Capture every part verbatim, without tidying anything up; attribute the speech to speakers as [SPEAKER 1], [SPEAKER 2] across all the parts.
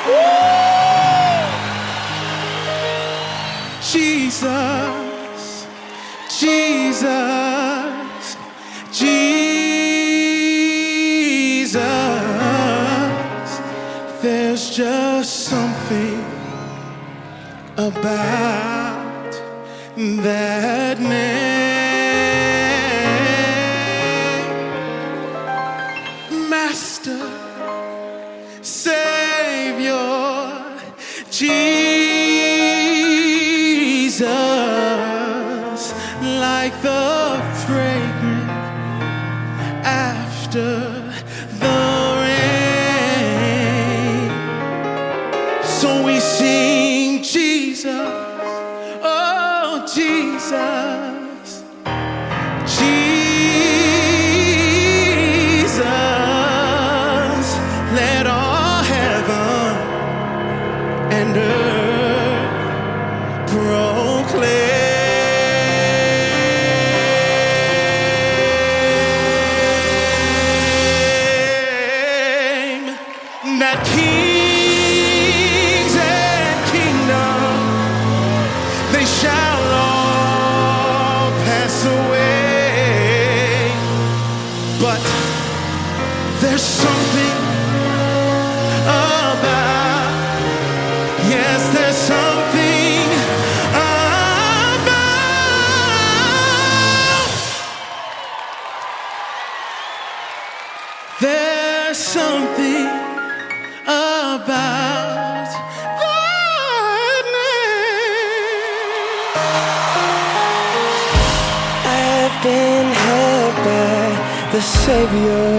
[SPEAKER 1] Jesus, Jesus, Jesus. There's just something about that name. Master, Savior, Jesus, like the fragrance after the rain. So we sing Jesus, oh Jesus, Jesus, let all heaven and earth proclaim that kings and kingdoms, they shall all pass away, but there's something about, yes, there's something about, there's something about that name.
[SPEAKER 2] I've been held by the Savior.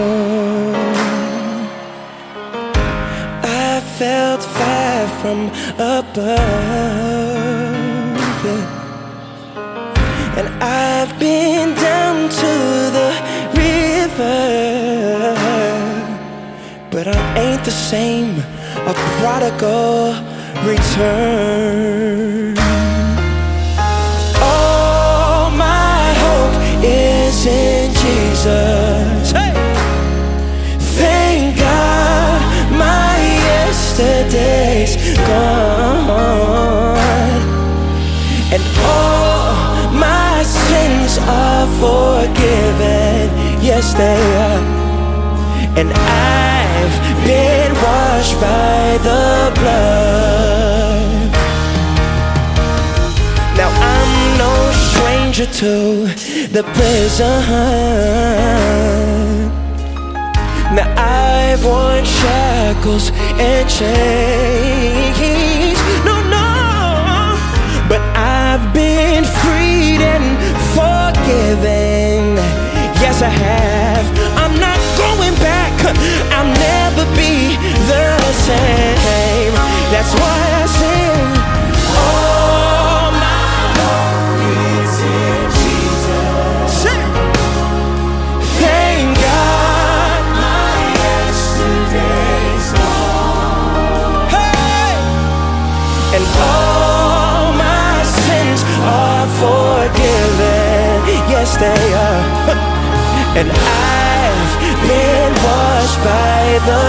[SPEAKER 2] I felt fire from above, yeah. And I've been down to the river, but I ain't the same, a prodigal return. All my hope is in Jesus. Hey! Thank God my yesterday's gone, and all my sins are forgiven. Yes, they are. And I've been washed by the blood. Now I'm no stranger to the prison. Now I've worn shackles and chains. No, no, but I've been freed and forgiven. Yes, I have. I'm not going back. I'll never be the same. That's why I sing. All my hope is in Jesus. Sing. Thank God my yesterday's gone. Hey! And all my sins are forgiven. Yes, they are. And I've been washed by the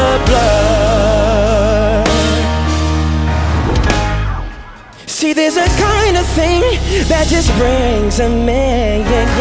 [SPEAKER 2] blood. See, there's a kind of thing that just brings a man, yeah,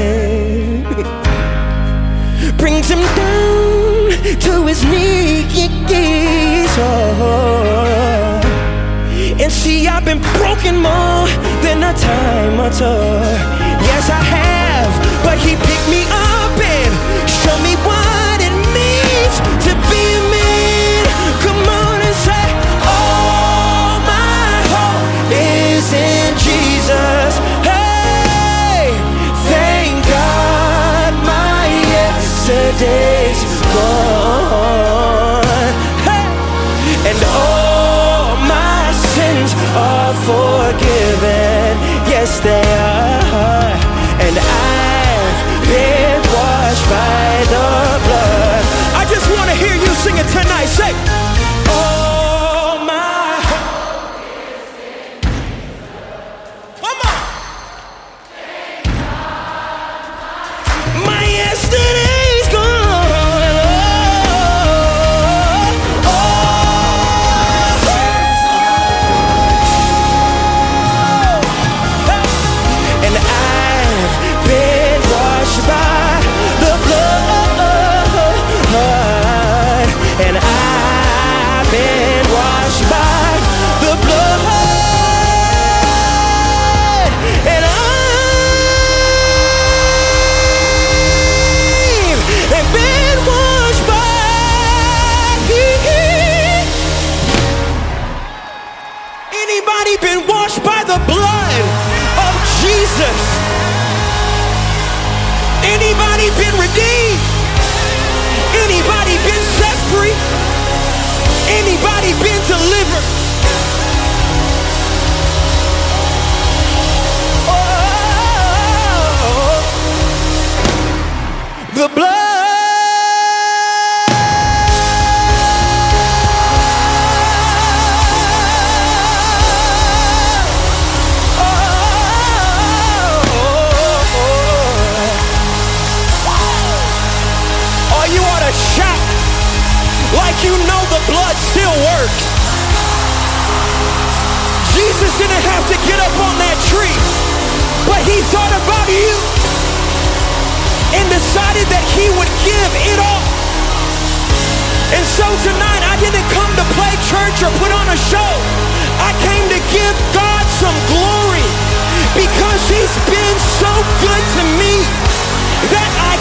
[SPEAKER 2] yeah. Brings him down to his knees, oh. And see, I've been broken more than a time or two. Yes, I have, but he picked me up and show me what it means to be a man. Come on and say, all my hope is in Jesus. Hey, thank God my yesterday's gone. Hey, and all my sins are forgiven. Yes, they are. And I've been washed by the blood. I just want to hear you sing it tonight. Say, oh my. Come on. My yesterday's gone. Oh, the blood of Jesus. Anybody been redeemed? Anybody been set free? Anybody been delivered? Oh, the blood. Shout like you know the blood still works. Jesus didn't have to get up on that tree, but he thought about you and decided that he would give it all. And so tonight I didn't come to play church or put on a show. I came to give God some glory because he's been so good to me that I